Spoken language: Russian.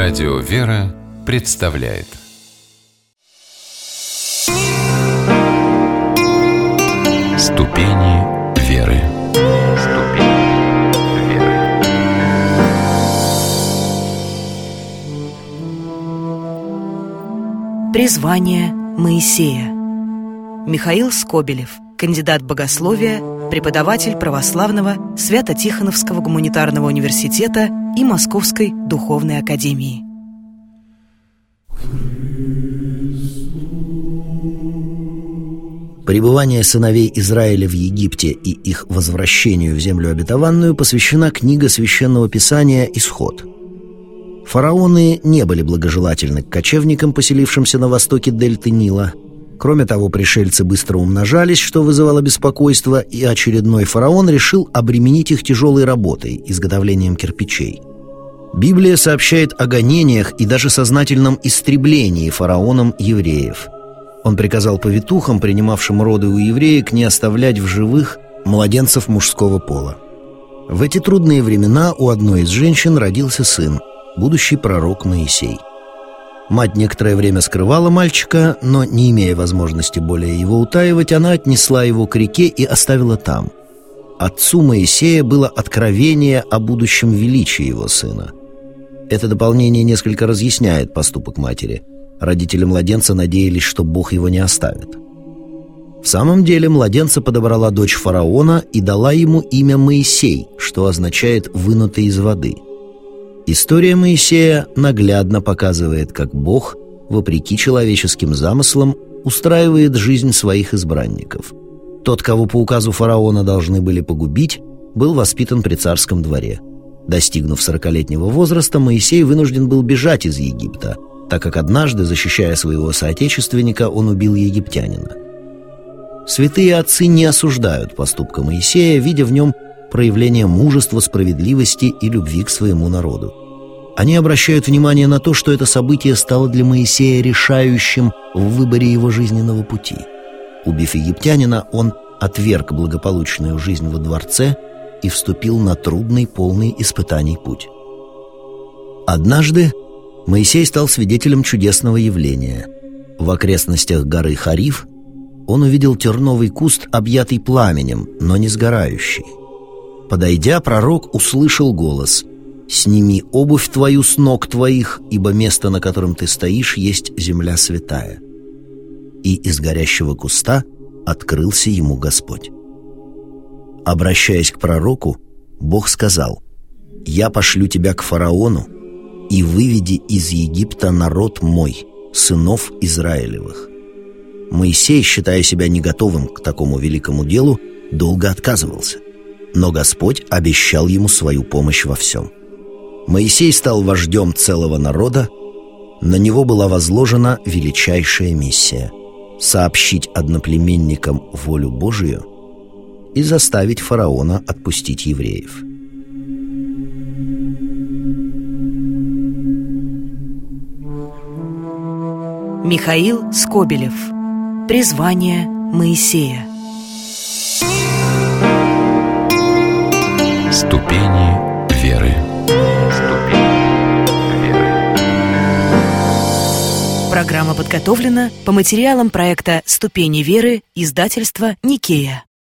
Радио «Вера» представляет Ступени веры. Ступени веры. Призвание Моисея. Михаил Скобелев, кандидат богословия, преподаватель православного Свято-Тихоновского гуманитарного университета и Московской духовной академии. Пребывание сыновей Израиля в Египте и их возвращению в землю обетованную посвящена книга Священного Писания «Исход». Фараоны не были благожелательны к кочевникам, поселившимся на востоке дельты Нила. Кроме того, пришельцы быстро умножались, что вызывало беспокойство, и очередной фараон решил обременить их тяжелой работой, изготовлением кирпичей. Библия сообщает о гонениях и даже сознательном истреблении фараоном евреев. Он приказал повитухам, принимавшим роды у евреек, не оставлять в живых младенцев мужского пола. В эти трудные времена у одной из женщин родился сын, будущий пророк Моисей. Мать некоторое время скрывала мальчика, но, не имея возможности более его утаивать, она отнесла его к реке и оставила там. Отцу Моисея было откровение о будущем величии его сына. Это дополнение несколько разъясняет поступок матери. Родители младенца надеялись, что Бог его не оставит. В самом деле младенца подобрала дочь фараона и дала ему имя Моисей, что означает «вынутый из воды». История Моисея наглядно показывает, как Бог, вопреки человеческим замыслам, устраивает жизнь своих избранников. Тот, кого по указу фараона должны были погубить, был воспитан при царском дворе. Достигнув 40-летнего возраста, Моисей вынужден был бежать из Египта, так как однажды, защищая своего соотечественника, он убил египтянина. Святые отцы не осуждают поступка Моисея, видя в нем проявление мужества, справедливости и любви к своему народу. Они обращают внимание на то, что это событие стало для Моисея решающим в выборе его жизненного пути. Убив египтянина, он отверг благополучную жизнь во дворце и вступил на трудный, полный испытаний путь. Однажды Моисей стал свидетелем чудесного явления. В окрестностях горы Хариф он увидел терновый куст, объятый пламенем, но не сгорающий. Подойдя, пророк услышал голос: «Сними обувь твою с ног твоих, ибо место, на котором ты стоишь, есть земля святая». И из горящего куста открылся ему Господь. Обращаясь к пророку, Бог сказал: «Я пошлю тебя к фараону, и выведи из Египта народ мой, сынов Израилевых». Моисей, считая себя не готовым к такому великому делу, долго отказывался. Но Господь обещал ему свою помощь во всем. Моисей стал вождем целого народа, на него была возложена величайшая миссия — сообщить одноплеменникам волю Божию и заставить фараона отпустить евреев. Михаил Скобелев. Призвание Моисея. Ступени веры. Ступени веры. Программа подготовлена по материалам проекта «Ступени веры» издательства «Никея».